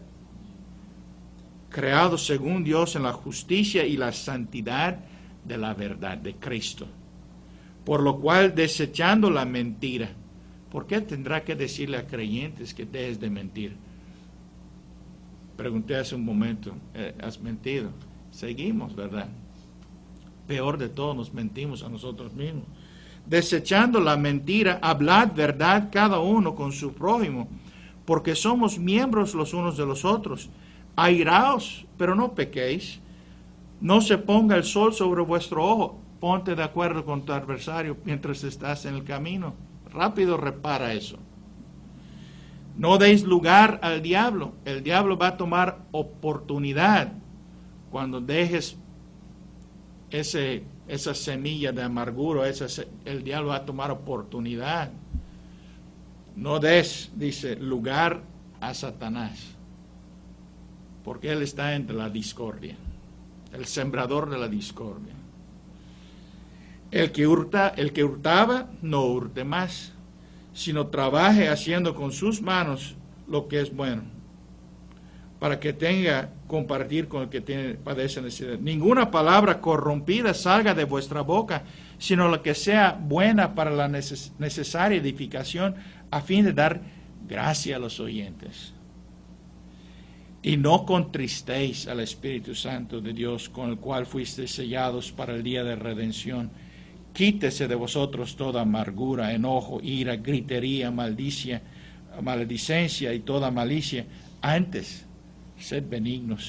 Creados según Dios en la justicia y la santidad de la verdad de Cristo. Por lo cual, desechando la mentira. ¿Por qué tendrá que decirle a creyentes que dejes de mentir? Pregunté hace un momento, eh, ¿has mentido? Seguimos, ¿verdad? Peor de todo, nos mentimos a nosotros mismos. Desechando la mentira, hablad verdad cada uno con su prójimo, porque somos miembros los unos de los otros. Airaos, pero no pequéis. No se ponga el sol sobre vuestro ojo. Ponte de acuerdo con tu adversario mientras estás en el camino. Rápido repara eso. No deis lugar al diablo. El diablo va a tomar oportunidad cuando dejes ese, esa semilla de amargura. Esa, el diablo va a tomar oportunidad. No des, dice, lugar a Satanás, porque él está entre la discordia, el sembrador de la discordia. El que hurta, el que hurtaba, no hurte más, sino trabaje haciendo con sus manos lo que es bueno, para que tenga compartir con el que tiene, padece necesidad. Ninguna palabra corrompida salga de vuestra boca, sino la que sea buena para la neces- necesaria edificación, a fin de dar gracia a los oyentes. Y no contristéis al Espíritu Santo de Dios, con el cual fuisteis sellados para el día de redención. Quítese de vosotros toda amargura, enojo, ira, gritería, maldicia, maledicencia y toda malicia. Antes, sed benignos,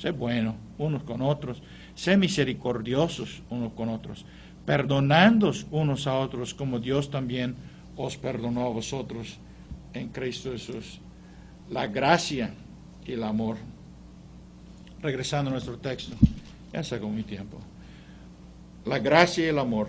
sé bueno unos con otros, sé misericordiosos unos con otros, perdonándoos unos a otros como Dios también os perdonó a vosotros en Cristo Jesús. La gracia y el amor. Regresando a nuestro texto, ya se acabó mi tiempo. La gracia y el amor.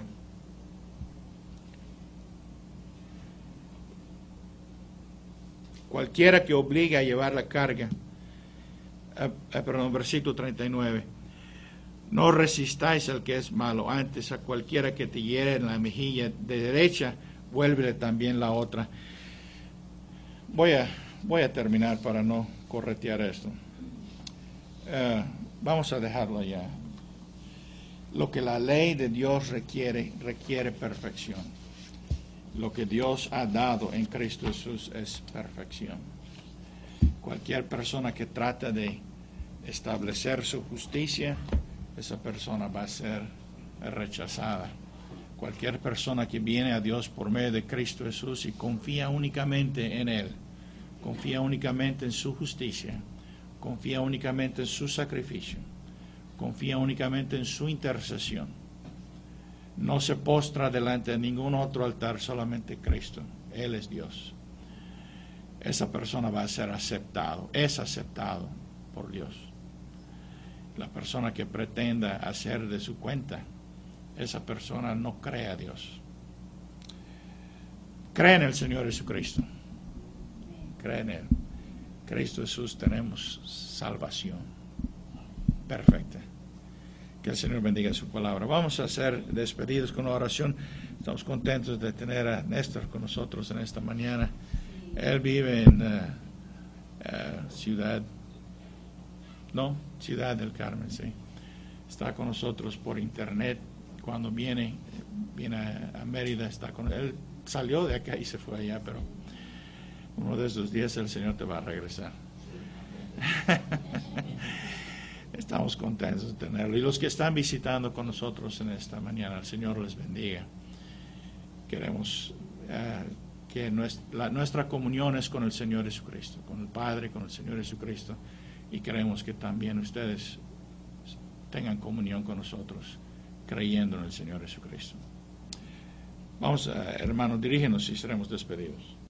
Cualquiera que obligue a llevar la carga, eh, eh, perdón, versículo treinta y nueve, no resistáis al que es malo, antes a cualquiera que te hiere en la mejilla de derecha, vuélvele también la otra. Voy a, voy a terminar para no corretear esto. Uh, vamos a dejarlo ya. Lo que la ley de Dios requiere, requiere perfección. Lo que Dios ha dado en Cristo Jesús es perfección. Cualquier persona que trata de establecer su justicia, esa persona va a ser rechazada. Cualquier persona que viene a Dios por medio de Cristo Jesús y confía únicamente en Él, confía únicamente en su justicia, confía únicamente en su sacrificio, confía únicamente en su intercesión, no se postra delante de ningún otro altar, solamente Cristo. Él es Dios. Esa persona va a ser aceptado, es aceptado por Dios. La persona que pretenda hacer de su cuenta, esa persona no cree a Dios. Cree en el Señor Jesucristo. Cree en Él. Cristo Jesús tenemos salvación perfecta. Que el Señor bendiga su palabra. Vamos a ser despedidos con una oración. Estamos contentos de tener a Néstor con nosotros en esta mañana. Él vive en uh, uh, Ciudad, no, Ciudad del Carmen, sí. Está con nosotros por internet. Cuando viene, viene a, a Mérida, está con él. Salió de acá y se fue allá, pero uno de esos días el Señor te va a regresar. Estamos contentos de tenerlo. Y los que están visitando con nosotros en esta mañana, el Señor les bendiga. Queremos uh, que nuestra, la, nuestra comunión es con el Señor Jesucristo, con el Padre, con el Señor Jesucristo. Y queremos que también ustedes tengan comunión con nosotros, creyendo en el Señor Jesucristo. Vamos, uh, hermanos, dirígenos y seremos despedidos.